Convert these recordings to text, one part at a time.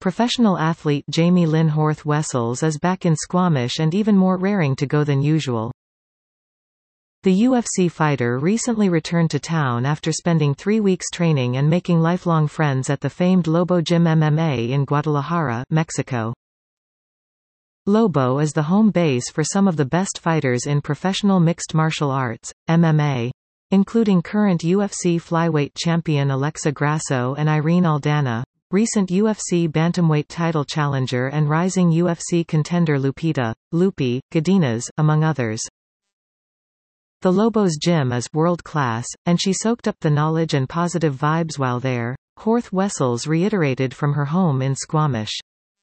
Professional athlete Jamie Lynn Horth Wessels is back in Squamish and even more raring to go than usual. The UFC fighter recently returned to town after spending 3 weeks training and making lifelong friends at the famed Lobo Gym MMA in Guadalajara, Mexico. Lobo is the home base for some of the best fighters in professional mixed martial arts, MMA, including current UFC flyweight champion Alexa Grasso and Irene Aldana, recent UFC bantamweight title challenger and rising UFC contender Lupita Lupi Godinez, among others. The Lobo's gym is world-class, and she soaked up the knowledge and positive vibes while there, Horth Wessels reiterated from her home in Squamish.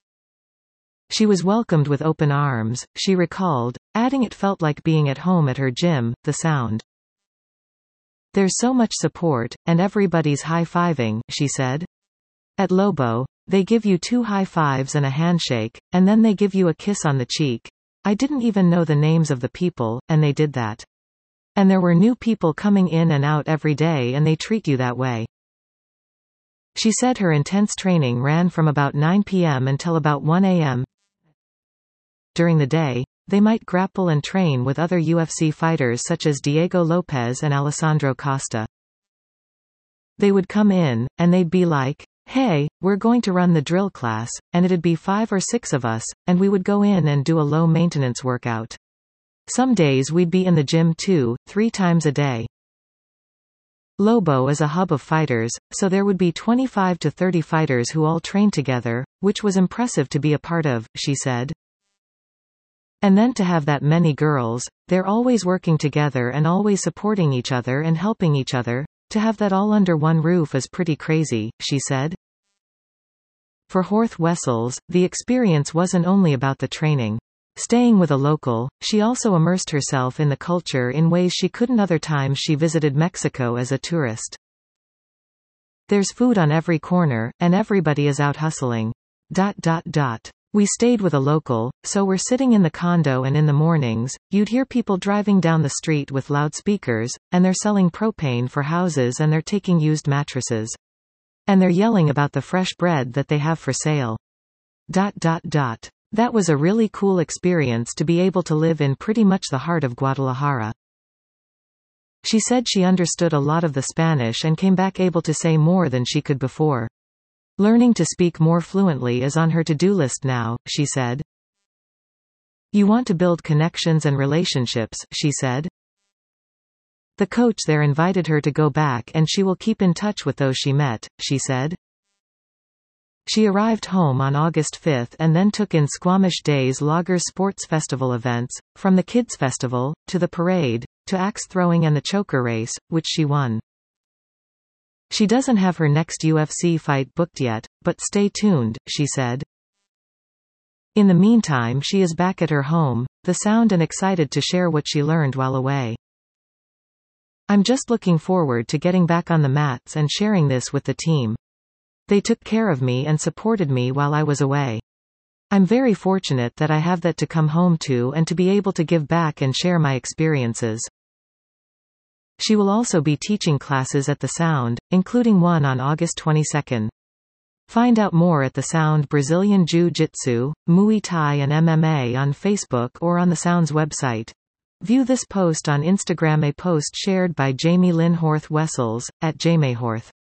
She was welcomed with open arms, she recalled, adding it felt like being at home at her gym, The Sound. There's so much support, and everybody's high-fiving, she said. At Lobo, they give you 2 high fives and a handshake, and then they give you a kiss on the cheek. I didn't even know the names of the people, and they did that. And there were new people coming in and out every day and they treat you that way. She said her intense training ran from about 9 p.m. until about 1 a.m. During the day, they might grapple and train with other UFC fighters such as Diego Lopez and Alessandro Costa. They would come in, and they'd be like, "Hey, we're going to run the drill class," and it'd be 5 or 6 of us, and we would go in and do a low-maintenance workout. Some days we'd be in the gym 2-3 times a day. Lobo is a hub of fighters, so there would be 25 to 30 fighters who all trained together, which was impressive to be a part of, she said. And then to have that many girls, they're always working together and always supporting each other and helping each other. To have that all under one roof is pretty crazy, she said. For Horth Wessels, the experience wasn't only about the training. Staying with a local, she also immersed herself in the culture in ways she couldn't other times she visited Mexico as a tourist. There's food on every corner, and everybody is out hustling. We stayed with a local, so we're sitting in the condo and in the mornings, you'd hear people driving down the street with loudspeakers, and they're selling propane for houses and they're taking used mattresses. And they're yelling about the fresh bread that they have for sale. That was a really cool experience to be able to live in pretty much the heart of Guadalajara. She said she understood a lot of the Spanish and came back able to say more than she could before. Learning to speak more fluently is on her to-do list now, she said. You want to build connections and relationships, she said. The coach there invited her to go back and she will keep in touch with those she met, she said. She arrived home on August 5 and then took in Squamish Days Loggers Sports Festival events, from the Kids Festival, to the parade, to axe throwing and the choker race, which she won. She doesn't have her next UFC fight booked yet, but stay tuned, she said. In the meantime she is back at her home, The Sound, and excited to share what she learned while away. I'm just looking forward to getting back on the mats and sharing this with the team. They took care of me and supported me while I was away. I'm very fortunate that I have that to come home to and to be able to give back and share my experiences. She will also be teaching classes at The Sound, including one on August 22. Find out more at The Sound Brazilian Jiu-Jitsu, Muay Thai and MMA on Facebook or on The Sound's website. View this post on Instagram, a post shared by Jamie Lynn Horth Wessels, @JamieHorth.